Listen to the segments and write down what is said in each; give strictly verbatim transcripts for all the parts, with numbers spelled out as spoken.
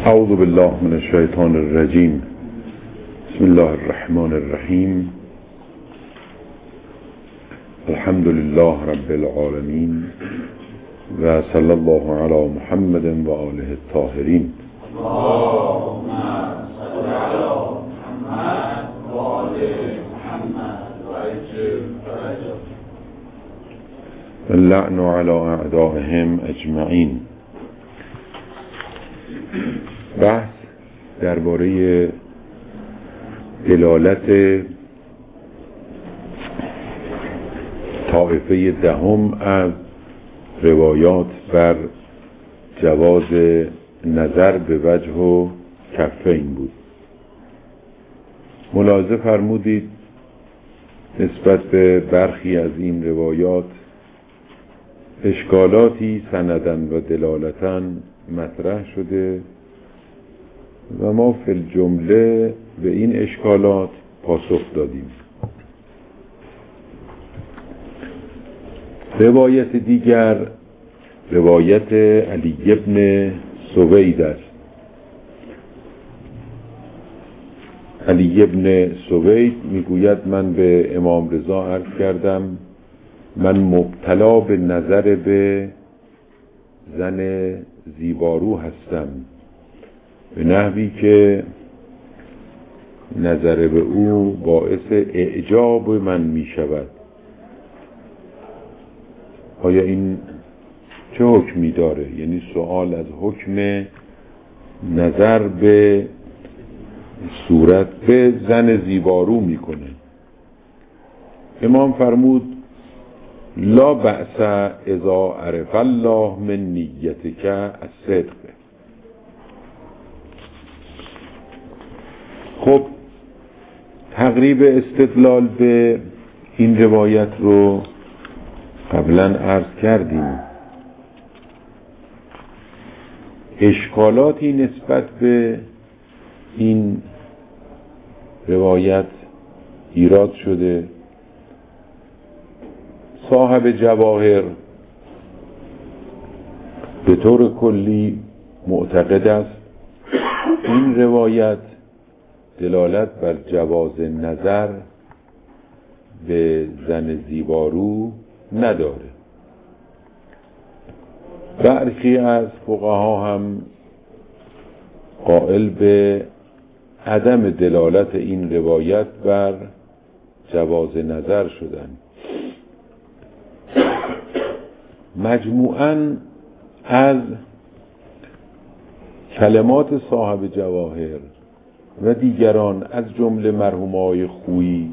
اعوذ بالله من الشیطان الرجیم. بسم الله الرحمن الرحیم. الحمد لله رب العالمین و صلی الله علی محمد و آله الطاهرین. اللهم صل علی محمد و آل محمد و عجل فرجهم. اللعن علی اعدائهم اجمعین. بحث درباره دلالت طائفه دهم از روایات بر جواز نظر به وجه و کفین بود. ملاحظه فرمودید نسبت به برخی از این روایات اشکالاتی سندن و دلالتن مطرح شده و ما فی الجمله به این اشکالات پاسخ دادیم. روایت دیگر روایت علی ابن سوید است. علی ابن سوید میگوید من به امام رضا عرض کردم من مبتلا به نظر به زن زیبارو هستم، به نحوی که نظر به او باعث اعجاب من می شود. آیا این چه حکمی داره؟ یعنی سوال از حکم نظر به صورت به زن زیبارو می کنه. امام فرمود لا بأس اذا عرف الله من نیتک الصدق. خب تقریب استدلال به این روایت رو قبلا عرض کردیم. اشکالاتی نسبت به این روایت ایراد شده. صاحب جواهر به طور کلی معتقد است این روایت دلالت بر جواز نظر به زن زیبارو نداره. برخی از فقها هم قائل به عدم دلالت این روایت بر جواز نظر شدند. مجموعاً از کلمات صاحب جواهر و دیگران از جمله مرحومای خویی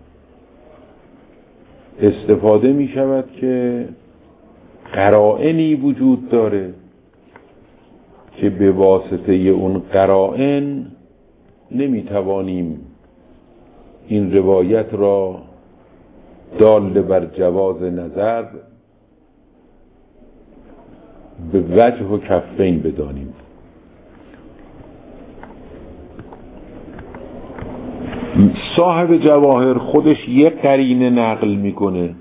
استفاده می شود که قرائنی وجود داره که به واسطه اون قرائن نمی توانیم این روایت را دال بر جواز نظر به وجه و کفین بدانیم. صاحب جواهر خودش یک قرینه نقل میکنه.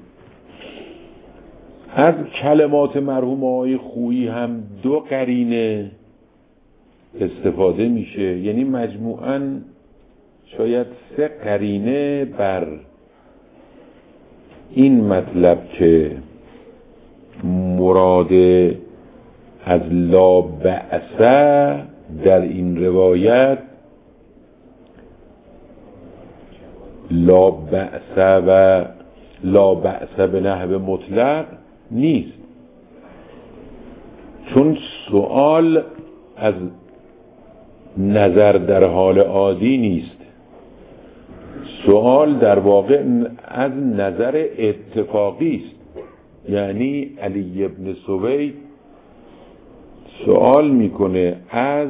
از کلمات مرحوم آقای خویی هم دو قرینه استفاده میشه، یعنی مجموعاً شاید سه قرینه بر این مطلب که مراد از لا بأس در این روایت لا بأس و لا بأس به نحو مطلق نیست، چون سوال از نظر در حال عادی نیست. سوال در واقع از نظر اتفاقی است. یعنی علی ابن سوید سوال میکنه از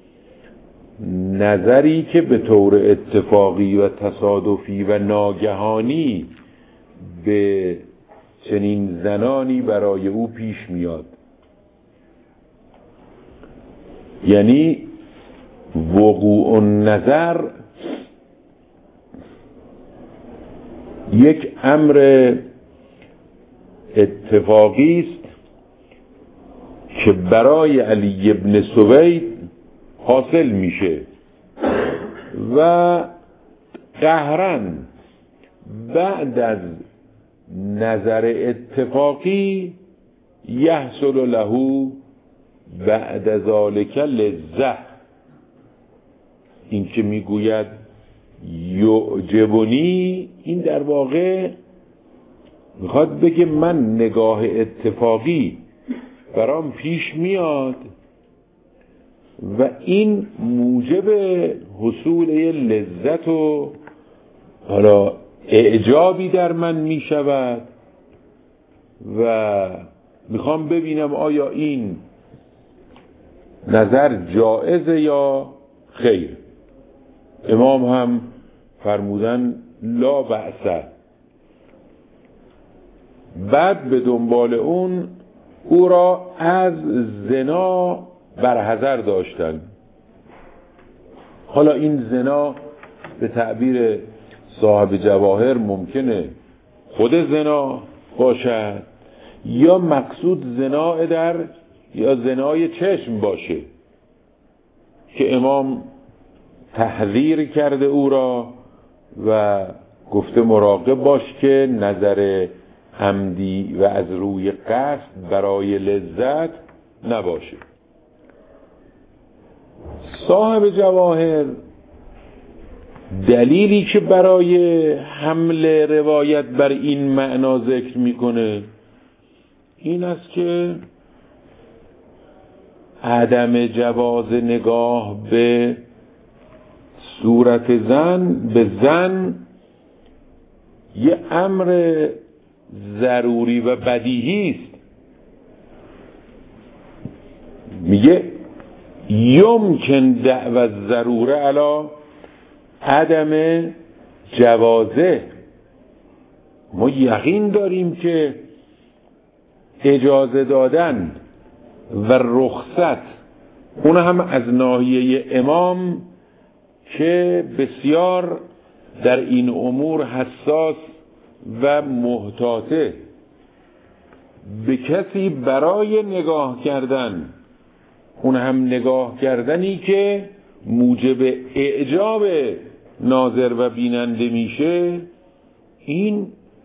نظری که به طور اتفاقی و تصادفی و ناگهانی به چنین زنانی برای او پیش میاد. یعنی وقوع النظر یک امر اتفاقی است که برای علی ابن سوید حاصل میشه و قهرن بعد از نظر اتفاقی یحصل له بعد ذالک لذت. این که میگوید یعجبنی، این در واقع میخواد بگه من نگاه اتفاقی برام پیش میاد و این موجب حصول لذت و حالا اعجابی در من میشود و میخوام ببینم آیا این نظر جائزه یا خیر. امام هم فرمودن لا بأس. بعد به دنبال اون او را از زنا برحذر داشتن. حالا این زنا به تعبیر صاحب جواهر ممکنه خود زنا باشد یا مقصود زنا در یا زنای چشم باشه که امام تحذیر کرده او را و گفته مراقب باش که نظر عمدی و از روی قصد برای لذت نباشه. صاحب جواهر دلیلی که برای حمل روایت بر این معنا ذکر میکنه این است که عدم جواز نگاه به صورت زن به زن یه امر ضروری و بدیهی است. میگه یمکن دعوی ضروره علی عدم جوازه. ما یقین داریم که اجازه دادن و رخصت اون هم از ناحیه امام که بسیار در این امور حساس و محتاطه، به کسی برای نگاه کردن، اون هم نگاه کردنی که موجب اعجاب ناظر و بیننده میشه، این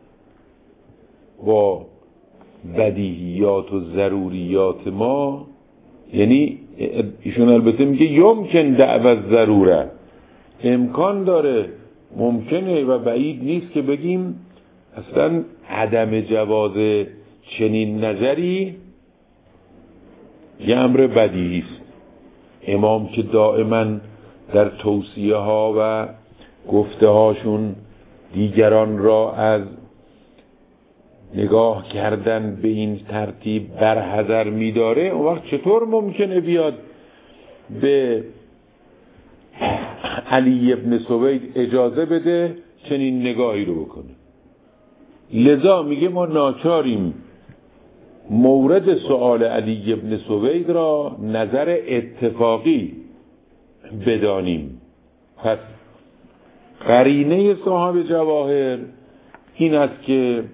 با بدیهیات و ضروریات ما، یعنی ایشون البته میگه یمکن دعوی ضروره، امکان داره، ممکنه و بعید نیست که بگیم اصلا عدم جواز چنین نظری یه امر بدیهی است. امام که دائما در توصیه ها و گفته هاشون دیگران را از نگاه کردن به این ترتیب برحذر می‌داره، اون وقت چطور ممکنه بیاد به علی ابن سوید اجازه بده چنین نگاهی رو بکنه؟ لذا میگه ما ناچاریم مورد سؤال علی ابن سوید را نظر اتفاقی بدانیم. پس قرینه صاحب جواهر این است که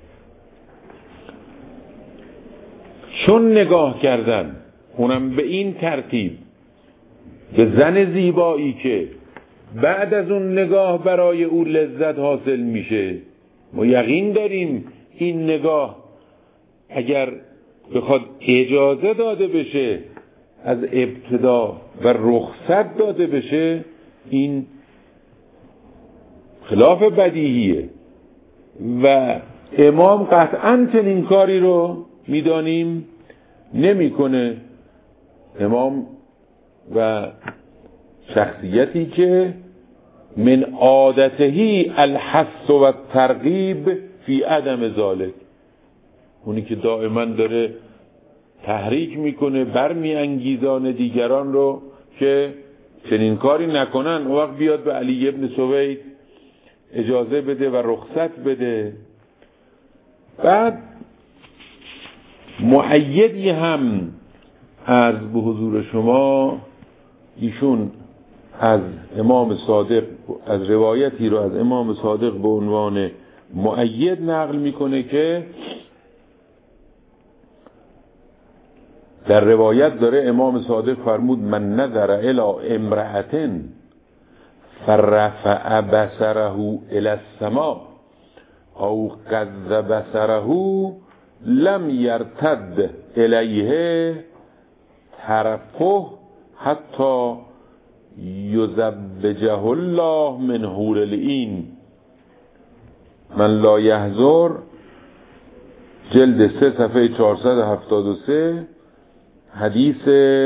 چون نگاه کردن اونم به این ترتیب به زن زیبایی که بعد از اون نگاه برای او لذت حاصل میشه، ما یقین داریم این نگاه اگر بخواد اجازه داده بشه از ابتدا و رخصت داده بشه، این خلاف بدیهیه و امام قطعاً چنین کاری رو میدانیم نمیکنه. امام و شخصیتی که من عادتهی الحث و ترغیب فی عدم ذالک، اونی که دائما داره تحریک میکنه، برمی انگیزان دیگران رو که چنین کاری نکنن، اون وقت بیاد به علی ابن سوید اجازه بده و رخصت بده. بعد مؤیدی هم عرض به حضور شما ایشون از امام صادق، از روایتی رو از امام صادق به عنوان مؤید نقل میکنه که در روایت داره امام صادق فرمود من نظر الی امرأتن فرفع بصره الی السماء او قض بصره لم یرتد الیه طرفه حتی یزوجه الله من حور العین. من لا یحضر جلد سه صفحه چهارصد و هفتاد و سه، حدیث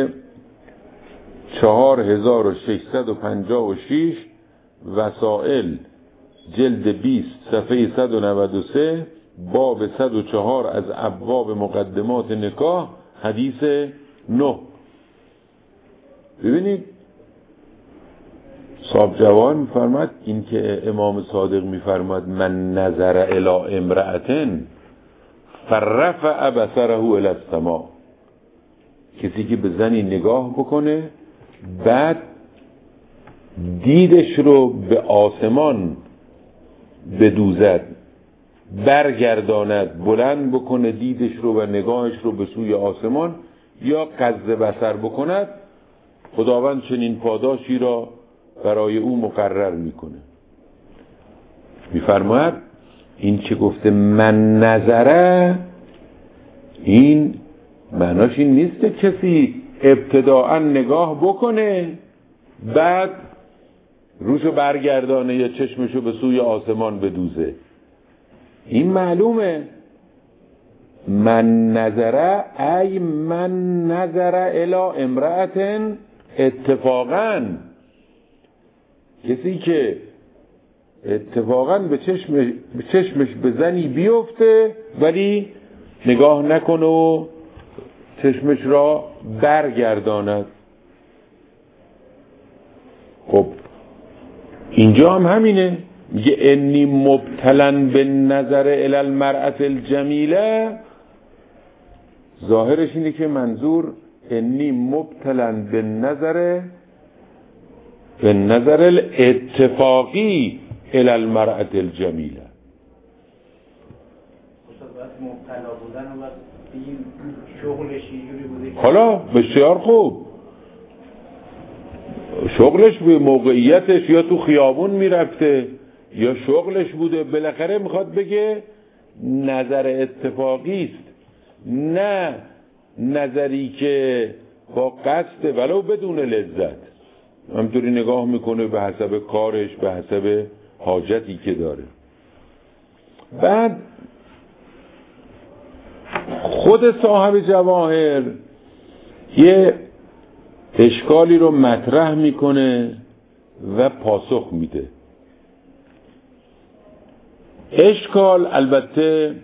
چهار هزار و ششصد و پنجاه و شش، وسائل جلد بیست صفحه صد و نود و سه، باب صد و چهار از ابواب مقدمات نکاح، حدیث نه. ببینید صاحب جوان میفرماد این که امام صادق میفرماد من نظر الی امرأتن فرفع بصره الی السماء، کسی که به زنی نگاه بکنه بعد دیدش رو به آسمان بدوزد، برگرداند، بلند بکنه دیدش رو و نگاهش رو به سوی آسمان یا قصد بصر بکند، خداوند چنین پاداشی را برای او مقرر میکنه. میفرماید این چه گفته من نظره، این معناش این نیست که کسی ابتداعا نگاه بکنه بعد روشو برگردانه یا چشمشو به سوی آسمان بدوزه. این معلومه من نظره ای من نظره الی امرأتن، اتفاقا کسی که اتفاقا به چشمش به چشمش به زنی بیفته ولی نگاه نکنه و چشمش را برگرداند. خب اینجا هم همینه، میگه انی مبتلن به نظر الی المرأة الجمیله، ظاهرش اینه که منظور انی مبتلن به نظر به نظر الاتفاقی الی المرأة الجمیله. مبتلا بودن و این شغلش اینجوری بوده. حالا بسیار خوب، شغلش به موقعیتش یا تو خیابون میرفته یا شغلش بوده، بالاخره میخواد بگه نظر اتفاقی است، نه نظری که با قصد ولو بدون لذت، همطوری نگاه میکنه به حسب کارش، به حسب حاجتی که داره. بعد خود صاحب جواهر یه اشکالی رو مطرح میکنه و پاسخ میده. اشکال البته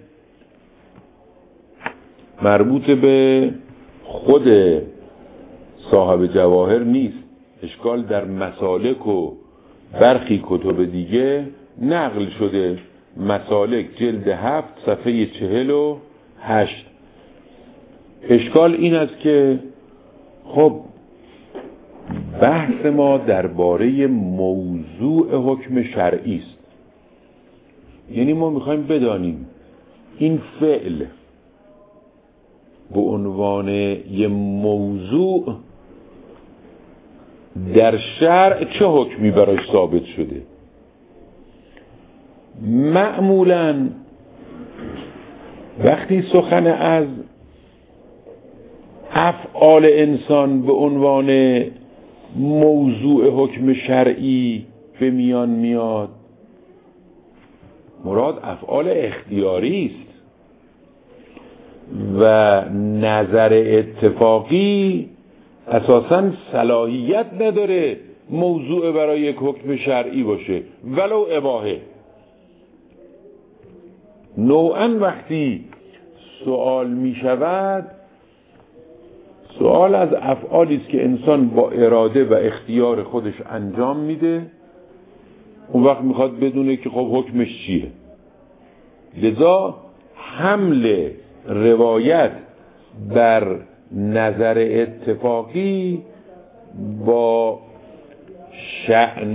مربوط به خود صاحب جواهر نیست، اشکال در مسالک و برخی کتب دیگه نقل شده. مسالک جلد هفت صفحه چهل و هشت. اشکال این است که خب بحث ما درباره موضوع حکم شرعی است، یعنی ما میخوایم بدانیم این فعل به عنوان یه موضوع در شرع چه حکمی براش ثابت شده. معمولاً وقتی سخن از افعال انسان به عنوان موضوع حکم شرعی به میان میاد، مراد افعال اختیاری است و نظر اتفاقی اساساً صلاحیت نداره موضوع برای یک حکم شرعی باشه ولو اباحه. نوعاً وقتی سوال می شود، سوال از افعالی است که انسان با اراده و اختیار خودش انجام میده، اون وقت میخواد بدونه که خب حکمش چیه. لذا حمل روایت بر نظر اتفاقی با شأن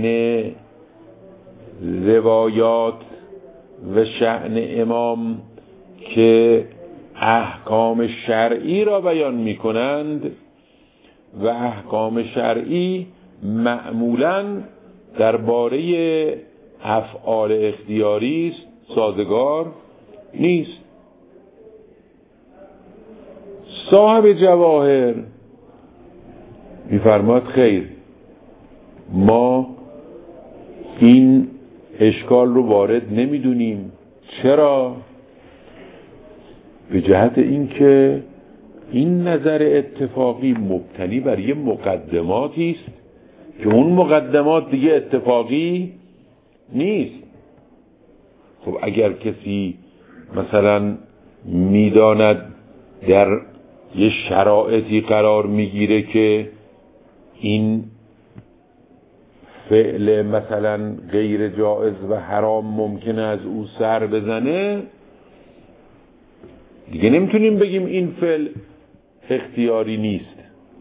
روایات و شأن امام که احکام شرعی را بیان می کنند و احکام شرعی معمولاً درباره افعال اختیاری سازگار نیست. صاحب جواهر می‌فرماد خیر، ما این اشکال رو وارد نمی‌دونیم. چرا؟ به جهت اینکه این نظر اتفاقی مبتنی بر یه مقدماتی است که اون مقدمات دیگه اتفاقی نیست. خب اگر کسی مثلا میداند در یه شرایطی قرار میگیره که این فعل مثلا غیر جائز و حرام ممکنه از او سر بزنه، دیگه نمیتونیم بگیم این فعل اختیاری نیست.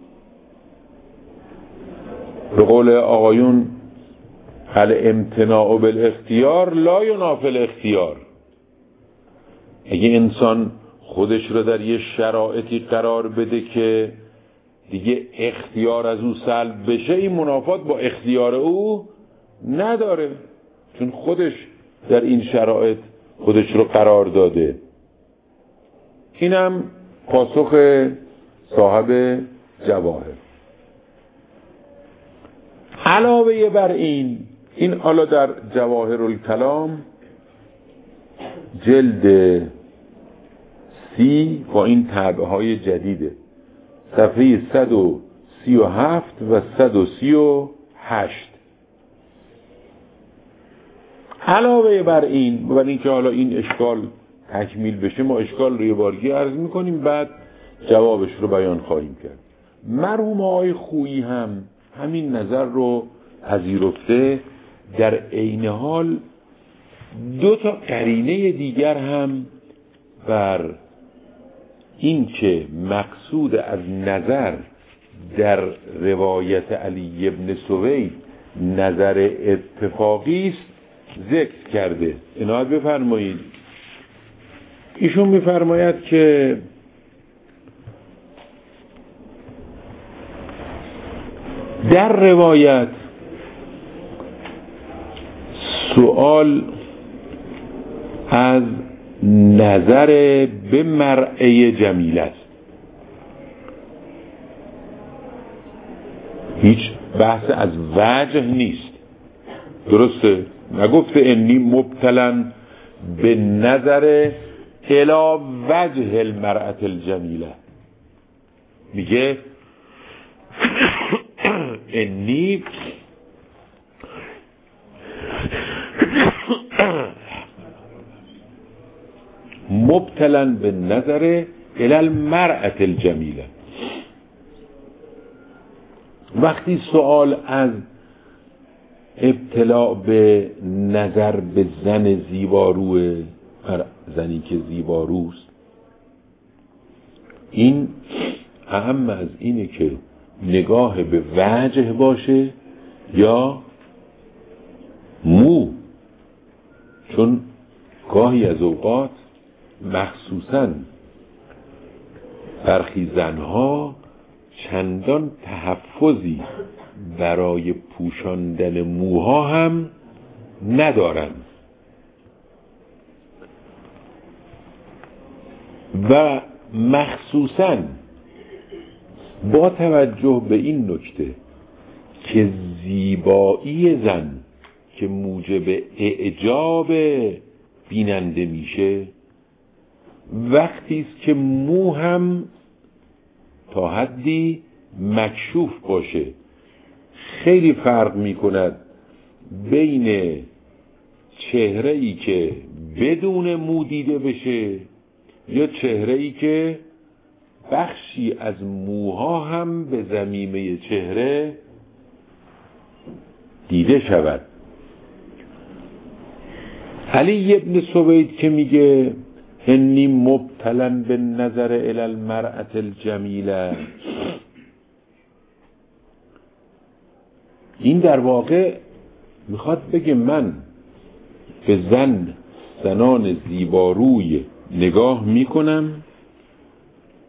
به قول آقایون الامتناع بالاختیار لا ینافی الاختیار. اگه انسان خودش رو در یه شرایطی قرار بده که دیگه اختیار از او سلب بشه، این منافات با اختیار او نداره، چون خودش در این شرایط خودش رو قرار داده. اینم پاسخ صاحب جواهر. علاوه بر این، این حالا در جواهر الکلام جلد سی با این طبعه های جدیده، صفحه صد و سی و هفت و صد و سی و هشت. علاوه بر این، بر این که حالا این اشکال تکمیل بشه، ما اشکال رو یه بارگی عرض میکنیم، بعد جوابش رو بیان خواهیم کرد. مرحوم آقای خویی هم همین نظر رو پذیرفته، در عین حال دو تا قرینه دیگر هم بر این که مقصود از نظر در روایت علی ابن سوید نظر اتفاقی است ذکر کرده. عنایت بفرمایید. ایشون میفرماید که در روایت سؤال از نظر به مرعه جمیل است. هیچ بحث از وجه نیست. درسته؟ نگفته انی مبتلا به نظر الی وجه المرأة الجمیله، میگه انی مبتلا به نظر الی المرأة الجمیله. وقتی سوال از ابتلا به نظر به زن زیباروه، زنی که زیباروست، این اهم از اینه که نگاه به وجه باشه یا مو، چون گاهی از اوقات مخصوصاً برخی زنها چندان تحفظی برای پوشاندن موها هم ندارن و مخصوصاً با توجه به این نکته که زیبایی زن که موجب اعجاب بیننده میشه وقتی است که مو هم تا حدی مکشوف باشه. خیلی فرق میکند بین چهره‌ای که بدون مو دیده بشه یا چهره‌ای که بخشی از موها هم به ضمیمه چهره دیده شود. علی ابن سوید که میگه انی مبتلا به نظر الی المرأة الجمیله، این در واقع میخواد بگه من به زن زنان زیباروی نگاه میکنم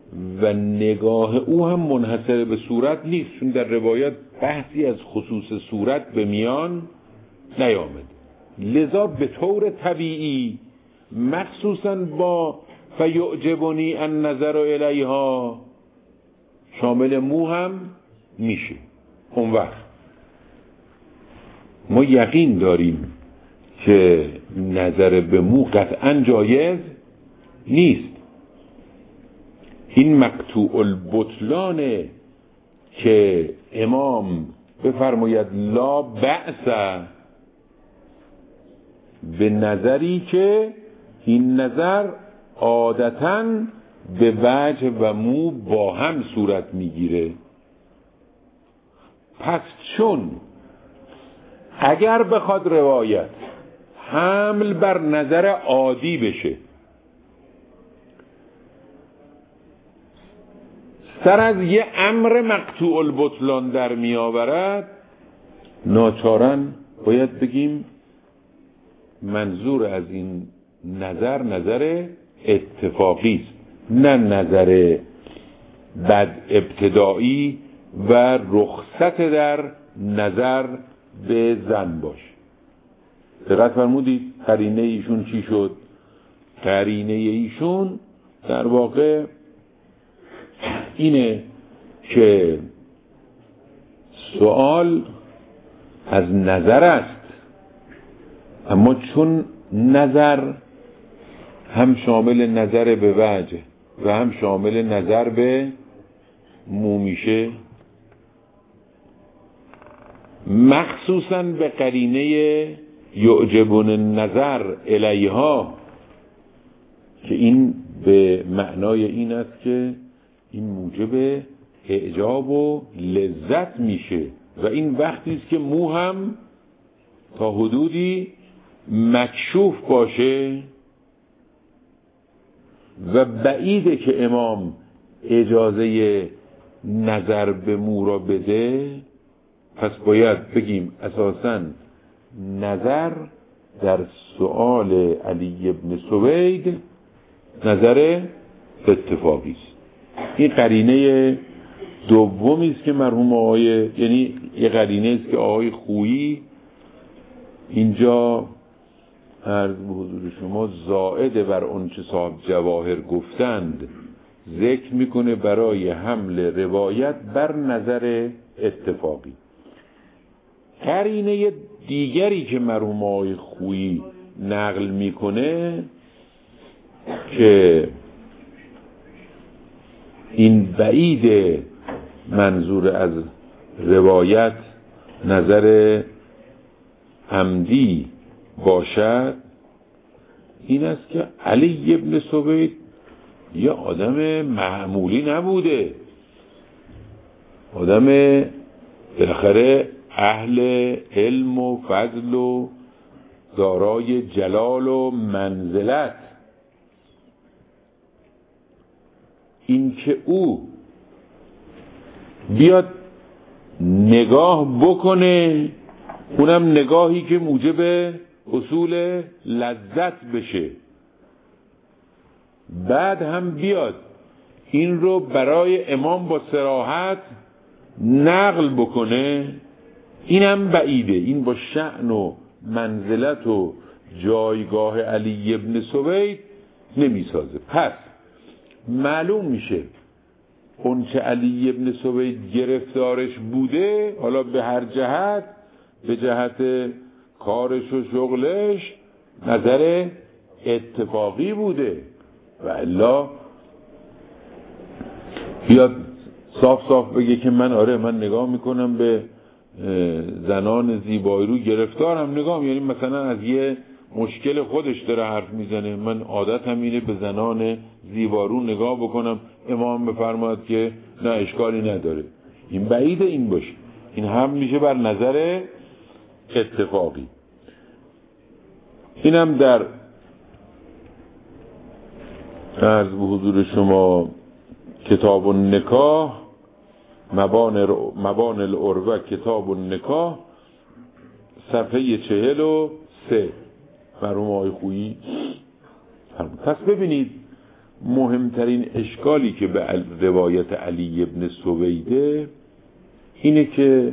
و نگاه او هم منحصر به صورت نیست، چون در روایت بحثی از خصوص صورت به میان نیامد. لذا به طور طبیعی مخصوصاً با فیعجبنی ان نظر الیها شامل مو هم میشه. اون وقت ما یقین داریم که نظر به مو قطعاً جایز نیست. این مقطوع البطلانه که امام بفرماید لا بأس به نظری که این نظر عادتاً به وجه و مو با هم صورت میگیره. پس چون اگر بخواد روایت حمل بر نظر عادی بشه، سر از یه امر مقطوع البطلان در می آورد، ناچاراً باید بگیم منظور از این نظر نظر اتفاقی است، نه نظر بد ابتدایی و رخصت در نظر به زن باش. دقت فرمودید قرینه ایشون چی شد؟ قرینه ایشون در واقع اینه که سوال از نظر است، اما چون نظر هم شامل نظر به وجه و هم شامل نظر به مو میشه، مخصوصاً به قرینه یعجبون النظر الیها که این به معنای این است که این موجب اعجاب و لذت میشه و این وقتی است که مو هم تا حدودی مکشوف باشه و بعیده که امام اجازه نظر به مو را بده. پس باید بگیم اساساً نظر در سؤال علی ابن سوید نظر اتفاقی است. این قرینه دومی است که مرحوم آقای، یعنی یه قرینه است که آقای خویی اینجا عرض به حضور شما زائد بر اون چه صاحب جواهر گفتند ذکر میکنه برای حمل روایت بر نظر اتفاقی. قرینه دیگری که مرحوم آقای خویی نقل میکنه که این بعید منظور از روایت نظر عمدی باشد، این است که علی ابن سوید یه آدم معمولی نبوده، آدم بالاخره اهل علم و فضل و دارای جلال و منزلت. این که او بیاد نگاه بکنه، اونم نگاهی که موجب حصول لذت بشه، بعد هم بیاد این رو برای امام با صراحت نقل بکنه، اینم بعیده. این با شأن و منزلت و جایگاه علی ابن سوید نمیسازه. پس معلوم میشه اون چه علی ابن سوید گرفتارش بوده، حالا به هر جهت، به جهت کارش و شغلش نظر اتفاقی بوده و الا بیاد صاف صاف بگه که من آره من نگاه میکنم به زنان زیبایی رو گرفتارم، نگاه، یعنی مثلا از یه مشکل خودش داره حرف میزنه، من عادت هم اینه به زنان زیبارو نگاه بکنم، امام بفرماید که نه اشکالی نداره. این بعیده این باشه، این هم میشه بر نظر اتفاقی. اینم در عرض به حضور شما کتاب النکاح، مبان مبان العروه کتاب النکاح صفحه چهل و سه مرحوم آقای خویی. پس ببینید مهمترین اشکالی که به روایت علی ابن سویده اینه که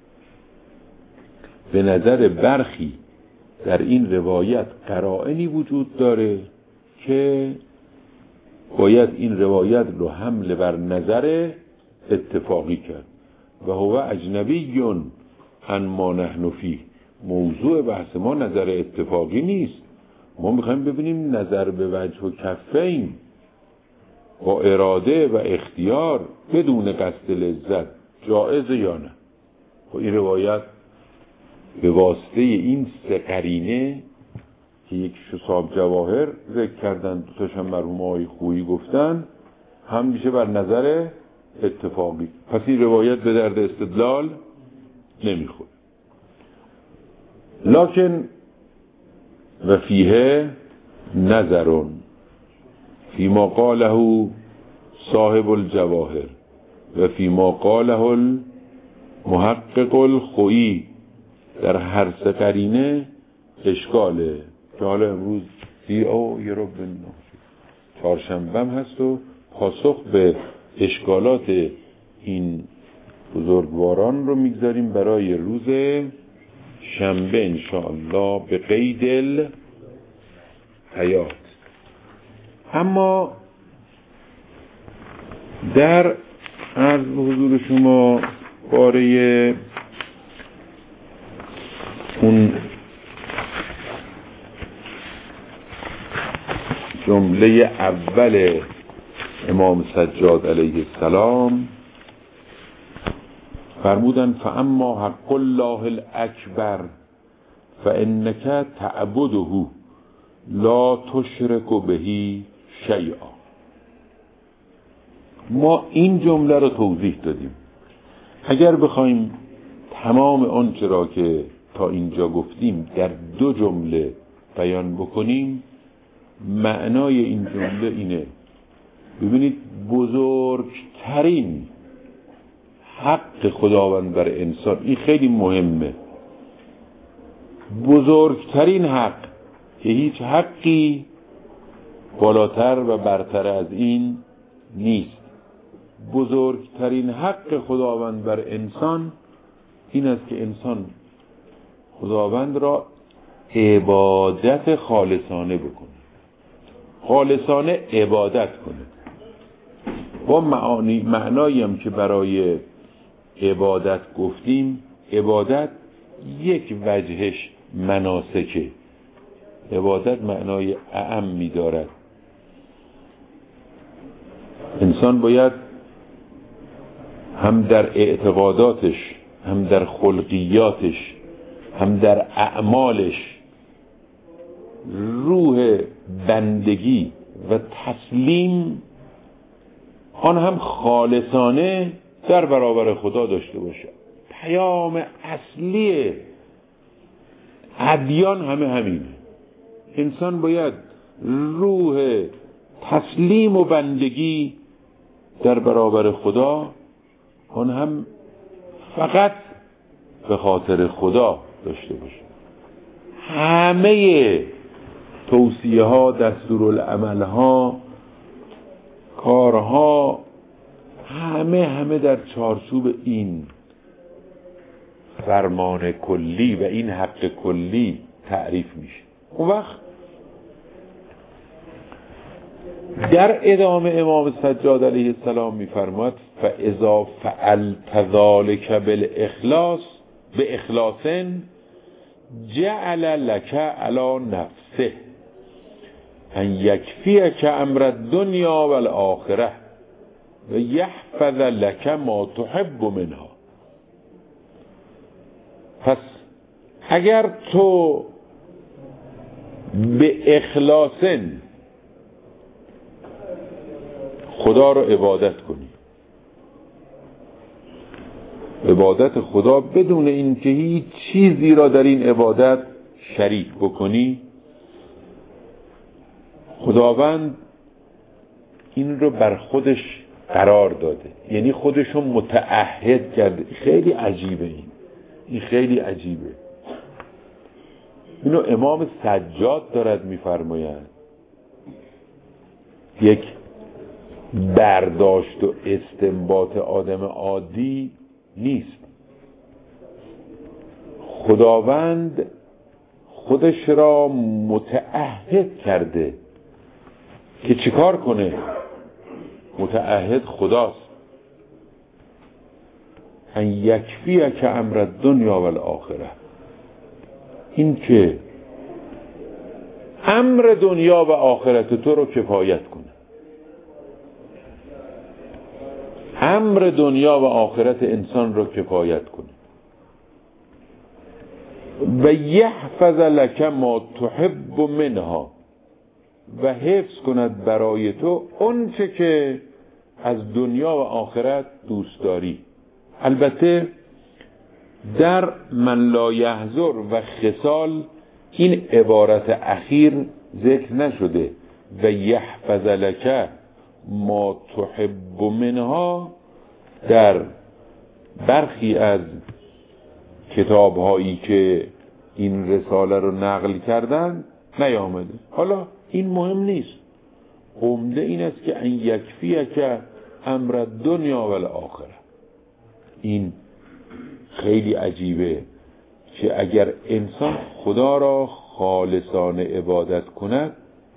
به نظر برخی در این روایت قرائنی وجود داره که باید این روایت رو حمل بر نظر اتفاقی کرد و هو اجنبی عن ما نحن فیه. موضوع بحث ما نظر اتفاقی نیست، ما میخوایم ببینیم نظر به وجه و کفین با اراده و اختیار بدون قصد لذت جائزه یا نه. و این روایت به واسطه این سه قرینه که یک شصاب جواهر ذکر کردن، دوتاش هم مرحوم آقای خویی گفتن، هم میشه بر نظر اتفاقی. پس این روایت به درد استدلال نمیخوره. لکن و فیه نظرون فیما قاله صاحب الجواهر و فیما قاله المحقق الخویی. در هر سه قرینه اشکاله که حالا امروز سی او یه رو بنام چهارشنبه هست و پاسخ به اشکالات این بزرگواران رو میگذاریم برای روز شنبه انشاءالله به قید الحیات. اما در عرض حضور شما باره اون جمله اول امام سجاد علیه السلام فرمودن فاما حق الله الاکبر فانک تعبده لا تشرک به شیئا. ما این جمله رو توضیح دادیم. اگر بخوایم تمام آنچه را که تا اینجا گفتیم در دو جمله بیان بکنیم، معنای این جمله اینه. ببینید بزرگترین حق خداوند بر انسان، این خیلی مهمه، بزرگترین حق که هیچ حقی بالاتر و برتر از این نیست. بزرگترین حق خداوند بر انسان این است که انسان خداوند را عبادت خالصانه بکنه، خالصانه عبادت کنه. با معانی معنایی هم که برای عبادت گفتیم، عبادت یک وجهش مناسکه، عبادت معنای اعم می دارد. انسان باید هم در اعتقاداتش، هم در خلقیاتش، هم در اعمالش روح بندگی و تسلیم، آن هم خالصانه در برابر خدا داشته باشه. پیام اصلی ادیان همه همینه. انسان باید روح تسلیم و بندگی در برابر خدا، آن هم فقط به خاطر خدا داشته باشه. همه توصیه ها، دستورالعمل ها، کارها، همه همه در چارچوب این فرمان کلی و این حق کلی تعریف میشه. اون وقت در ادامه امام سجاد علیه السلام میفرماد فاذا فعلت ذلک بالاخلاص باخلاص جعل لك علی نفسه ان یکفیک امر الدنیا والآخره و یحفظ لك ما تحب منها. پس اگر تو به اخلاص خدا رو عبادت کنی، عبادت خدا بدون این که هیچ چیزی را در این عبادت شریک بکنی، خداوند این رو بر خودش قرار داده، یعنی خودش رو متعهد کرده. خیلی عجیبه این این خیلی عجیبه. اینو امام سجاد دارد میفرماید یک برداشت و استنباط آدم عادی نیست. خداوند خودش را متعهد کرده که چیکار کنه. متعهد خداست. ان یکفیک امر دنیا و الاخره، این که امر دنیا و آخرت تو رو کفایت کنه. امر دنیا و آخرت انسان رو کفایت کنه. و یحفظ لک ما تحب منها، و حفظ کند برای تو اون چه که از دنیا و آخرت دوست داری. البته در من لا یحضر و خصال این عبارت اخیر ذکر نشده. و یحفظ لک ما تحب منها در برخی از کتاب هایی که این رساله رو نقل کردن نیامده. حالا این مهم نیست. عمده این است که ان یکفیک امر دنیا و الاخره. این خیلی عجیبه که اگر انسان خدا را خالصانه عبادت کند،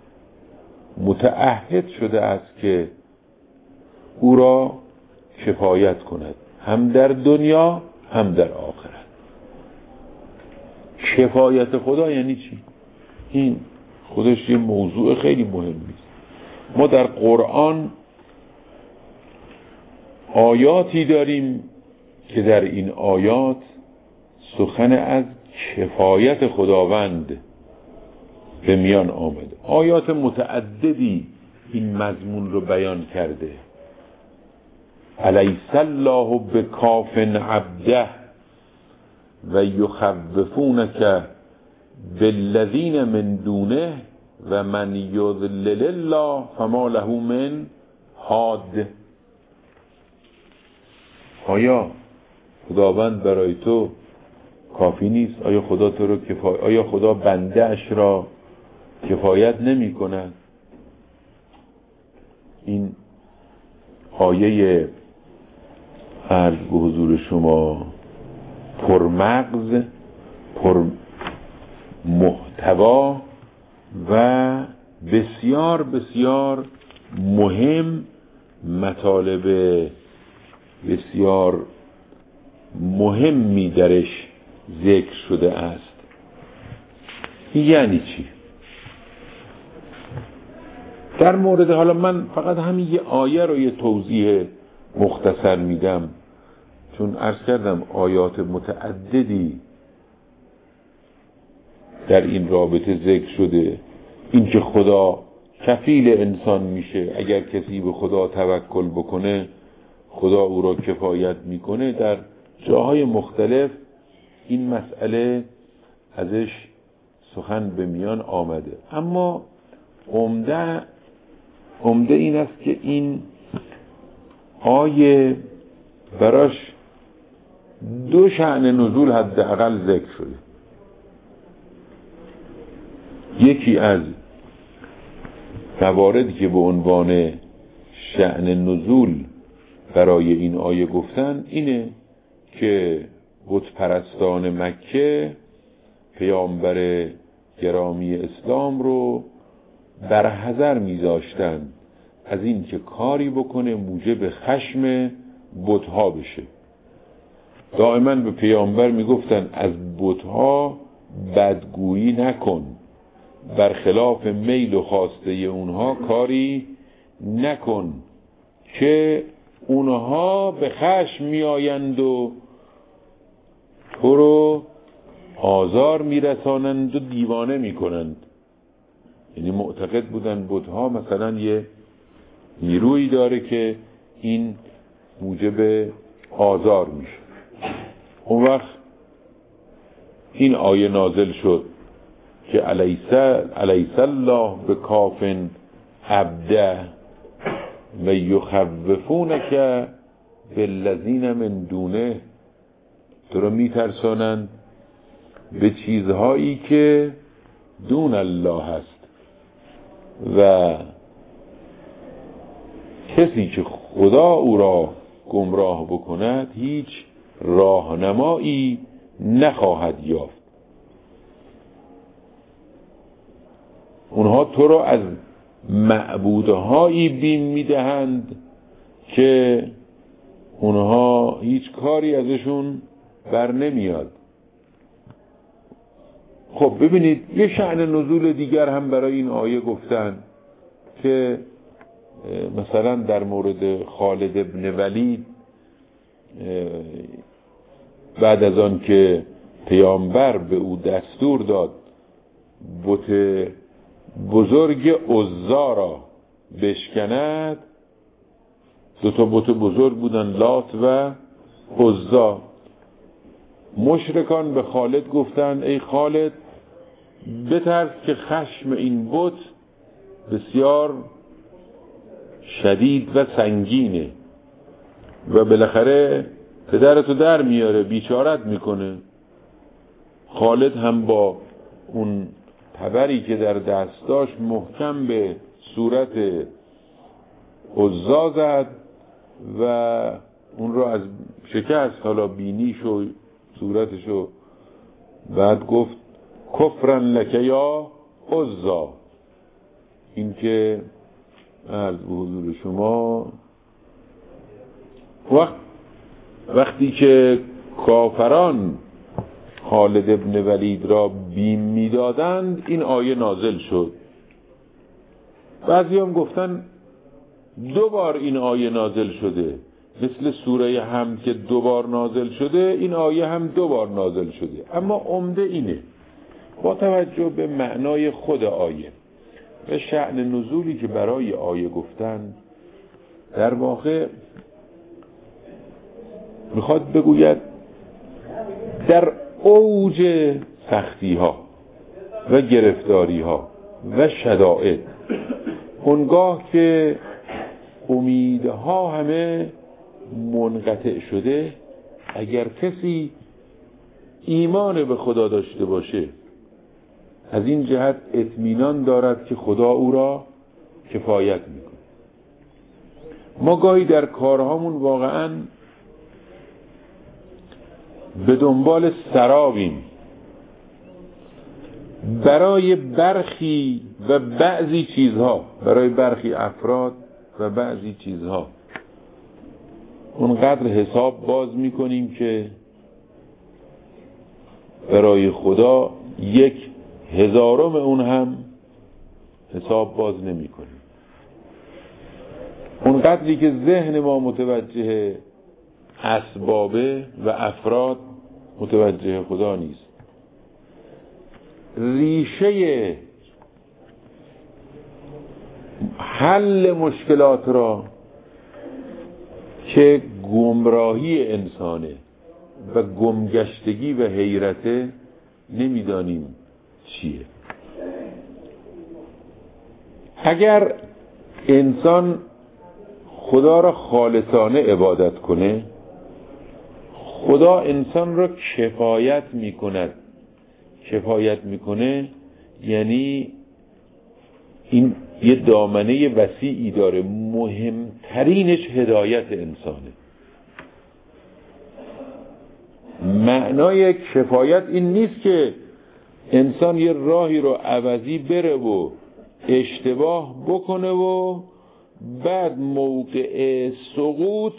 متعهد شده است که او را کفایت کند، هم در دنیا هم در آخرت. کفایت خدا یعنی چی؟ این خودش یه موضوع خیلی مهمی است. ما در قرآن آیاتی داریم که در این آیات سخن از کفایت خداوند به میان آمده. آیات متعددی این مضمون رو بیان کرده. الیس الله بکاف عبده و یخوفونک بالذین من دونه و من یضلل الله فما له من هاد. آیا خداوند برای تو کافی نیست؟ آیا خدا تو رو کفایت آیا خدا بنده اش را کفایت نمی کند؟ این آیه عرض به حضور شما پرمغز، پر محتوا و بسیار بسیار مهم، مطالب بسیار مهمی درش ذکر شده است. یعنی چی؟ در مورد، حالا من فقط همین یه آیه رو یه توضیح مختصر میدم، چون عرض کردم آیات متعددی در این رابطه ذکر شده. این که خدا کفیل انسان میشه، اگر کسی به خدا توکل بکنه خدا او را کفایت میکنه، در جاهای مختلف این مسئله ازش سخن به میان آمده. اما عمده عمده این است که این آیه براش دو شأن نزول حداقل ذکر شده. یکی از مواردی که به عنوان شأن نزول برای این آیه گفتن اینه که بت پرستان مکه پیامبر گرامی اسلام رو برحذر میذاشتن از این که کاری بکنه موجب خشم بت‌ها بشه. دائما به پیامبر میگفتن از بت‌ها بدگویی نکن، برخلاف میل و خواسته اونها کاری نکن که اونها به خشم میآیند و تو رو آزار میرسانند و دیوانه میکنند. یعنی معتقد بودن بت‌ها مثلا یه نیرویی داره که این موجب آزار میشه. اون وقت این آیه نازل شد که الیس الیس الله بکاف عبده و یخوفونک بالذین من دونه. تو رو میترسانند به چیزهایی که دون الله هست و کسی که خدا او را گمراه بکند هیچ راهنمایی نخواهد یافت. اونها تو را از معبودهایی بیم میدهند که اونها هیچ کاری ازشون بر نمیاد. خب ببینید یه شأن نزول دیگر هم برای این آیه گفتن که مثلا در مورد خالد ابن ولید بعد از آن که پیامبر به او دستور داد بت بزرگ عزا را بشکند، دو تا بت بزرگ بودن، لات و عزا، مشرکان به خالد گفتند ای خالد بترس که خشم این بت بسیار شدید و سنگینه و بالاخره پدرتو در میاره، بیچارت میکنه. خالد هم با اون تبری که در دست داشت محکم به صورت عزا زد و اون رو از شکست، حالا بینیش و صورتشو. بعد گفت کفرن لکه یا عزا. این که عرض به حضور شما وقت وقتی که کافران خالد ابن ولید را بیم میدادند این آیه نازل شد. بعضی هم گفتن دو بار این آیه نازل شده، مثل سوره حمد که دو بار نازل شده این آیه هم دو بار نازل شده. اما عمده اینه با توجه به معنای خود آیه و شأن نزولی که برای آیه گفتن، در واقع میخواد بگوید در اوج سختی ها و گرفتاری ها و شدائد، اونگاه که امیدها همه منقطع شده، اگر کسی ایمان به خدا داشته باشه از این جهت اطمینان دارد که خدا او را کفایت میکنه. ما گاهی در کارهامون واقعاً به دنبال سرابیم برای برخی و بعضی چیزها، برای برخی افراد و بعضی چیزها اونقدر حساب باز میکنیم که برای خدا یک هزارم اون هم حساب باز نمی کنیم. اونقدری که ذهن ما متوجه اسبابه و افراد متوجه خدا نیست. ریشه حل مشکلات را که گمراهی انسانه و گمگشتگی و حیرته نمیدانیم چیه. اگر انسان خدا را خالصانه عبادت کنه، خدا انسان را کفایت میکند. کفایت میکنه یعنی این یه دامنه وسیعی داره، مهمترینش هدایت انسانه. معنای کفایت این نیست که انسان یه راهی رو عوضی بره و اشتباه بکنه و بعد موقع سقوط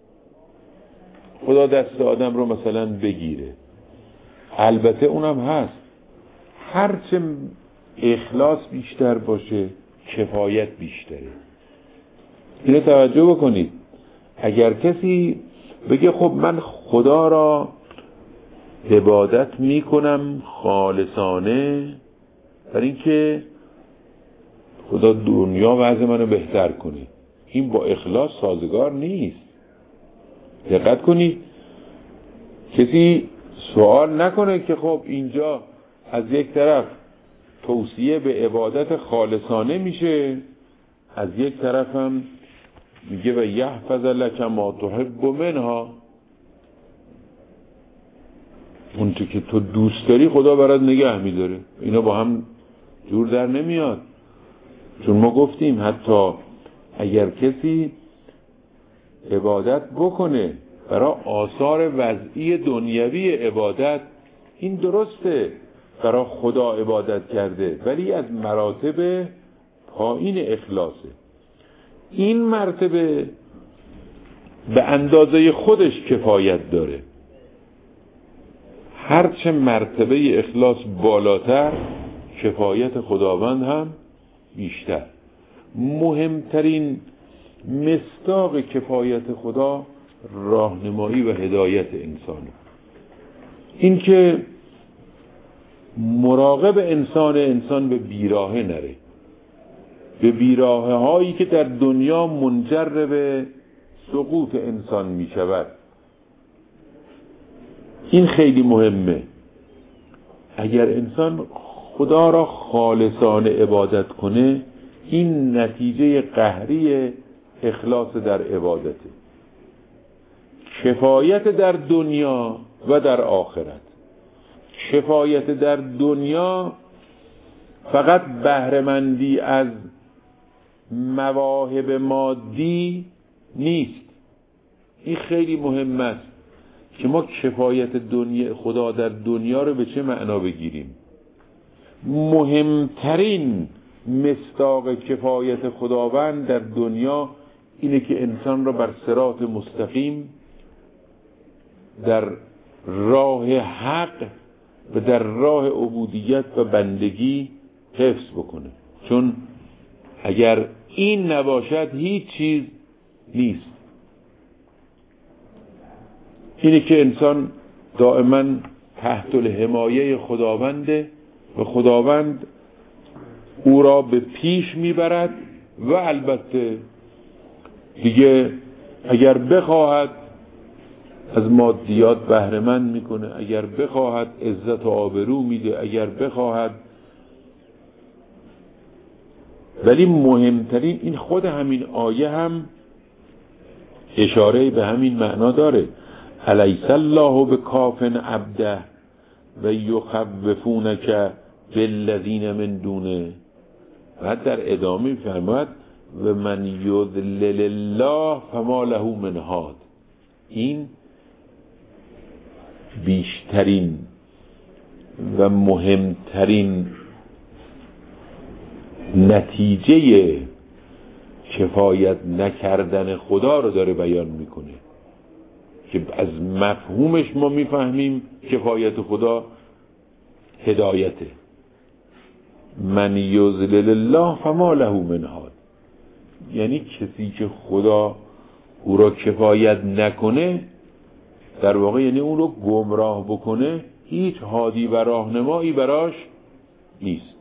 خدا دست آدم رو مثلا بگیره. البته اونم هست، هرچه اخلاص بیشتر باشه کفایت بیشتره. اینو توجه بکنید. اگر کسی بگه خب من خدا را عبادت میکنم خالصانه برای اینکه خدا دنیا وضع منو بهتر کنه، این با اخلاص سازگار نیست. دقت کنید کسی سوال نکنه که خب اینجا از یک طرف توصیه به عبادت خالصانه میشه، از یک طرف هم میگه و یحفظ لک ما تحب منها، اون چه که تو دوست داری خدا برات نگه میداره. اینا با هم جور در نمیاد. چون ما گفتیم حتی اگر کسی عبادت بکنه، برای آثار وضعی دنیوی عبادت این درسته، برای خدا عبادت کرده، ولی از مراتب پایین اخلاصه. این مرتبه به اندازه خودش کفایت داره. هرچه مرتبه اخلاص بالاتر، کفایت خداوند هم بیشتر. مهمترین مصداق کفایت خدا راهنمایی و هدایت انسانه. این که مراقب انسان انسان به بیراهه نره، به بیراهه هایی که در دنیا منجر به سقوط انسان می شود. این خیلی مهمه. اگر انسان خدا را خالصانه عبادت کنه، این نتیجه قهری اخلاص در عبادته. کفایت در دنیا و در آخرت. کفایت در دنیا فقط بهره‌مندی از مواهب مادی نیست. این خیلی مهم است که ما کفایت دنیا خدا در دنیا رو به چه معنا بگیریم. مهمترین مصداق کفایت خداوند در دنیا اینه که انسان را بر صراط مستقیم در راه حق و در راه عبودیت و بندگی حفظ بکنه. چون اگر این نباشد هیچ چیز نیست. اینه که انسان دائما تحت الحمایه خداونده و خداوند او را به پیش میبرد و البته دیگه اگر بخواهد از مادیات بهره مند میکنه، اگر بخواهد عزت و آبرو میده، اگر بخواهد. ولی مهمترین این خود همین آیه هم اشاره به همین معنا داره. الیس الله بکاف عبده و یخوفونک بالذین من دونه. بعد در ادامه فرمود و من یضلل الله فما له من هاد. این بیشترین و مهمترین نتیجه کفایت نکردن خدا رو داره بیان میکنه که از مفهومش ما میفهمیم کفایت خدا هدایته. من یضلل الله فما له من هاد، یعنی کسی که خدا او را کفایت نکنه، در واقع یعنی اون رو گمراه بکنه، هیچ هادی و راهنمایی براش نیست.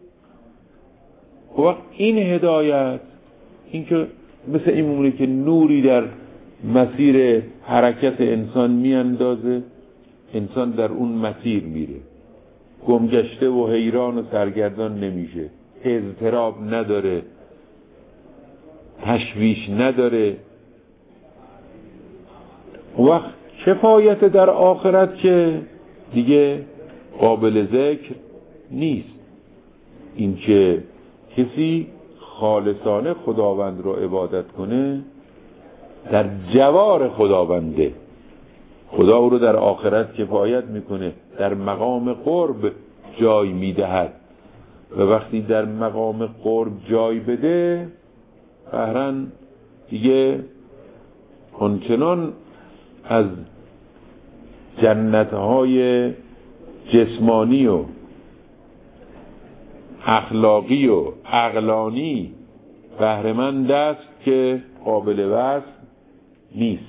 وقت این هدایت، این که مثل این مونه که نوری در مسیر حرکت انسان میاندازه، انسان در اون مسیر میره، گمگشته و حیران و سرگردان نمیشه، اضطراب نداره، تشویش نداره. وقت کفایت در آخرت که دیگه قابل ذکر نیست. این که کسی خالصانه خداوند رو عبادت کنه، در جوار خداونده، خدا او رو در آخرت کفایت میکنه، در مقام قرب جای میدهد و وقتی در مقام قرب جای بده، قهرن دیگه آنچنان از جنتهای جسمانی و اخلاقی و عقلانی بهره‌مند است که قابل وصف نیست.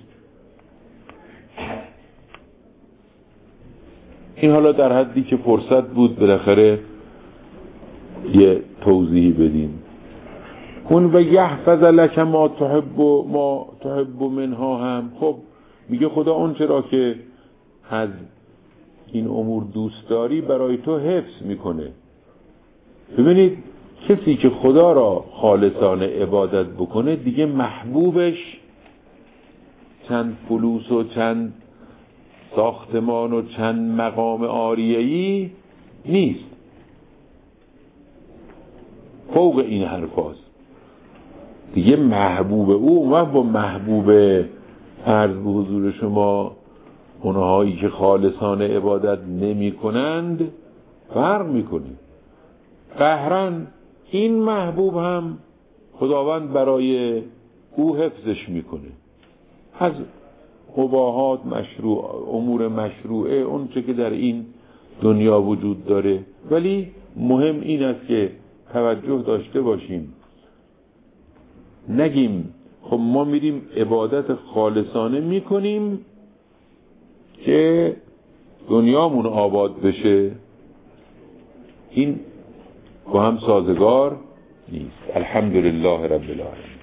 این حالا در حدی که فرصت بود بالاخره یه توضیحی بدیم. کن و یحفظ لک ما تحب و ما تحب منها هم. خب میگه خدا اون چرا که از این امور دوست داری برای تو حفظ میکنه. ببینید کسی که خدا را خالصانه عبادت بکنه دیگه محبوبش چند فلوس و چند ساختمان و چند مقام عالیه‌ای نیست، فوق این حرف هست. دیگه محبوب او و با محبوب عرض به حضور شما اونهایی که خالصانه عبادت نمی کنند فرق میکنه. قهرن این محبوب هم خداوند برای او حفظش میکنه از مباحات مشروع، امور مشروعه، اون چه که در این دنیا وجود داره. ولی مهم این است که توجه داشته باشیم، نگیم خب ما میریم عبادت خالصانه میکنیم که دنیامون آباد بشه، این با هم سازگار نیست. الحمدلله رب العالمین.